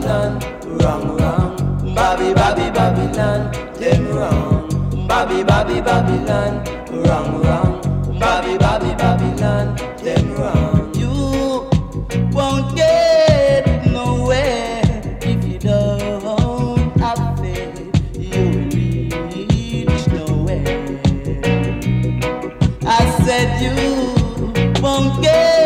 Babylon, wrong, wrong. Babby, Babby, Babylon, them wrong. Babby, Babby, Babylon, wrong, wrong. Babby, Babby, Babylon, them wrong. You won't get nowhere if you don't have faith. You will reach nowhere. I said you won't get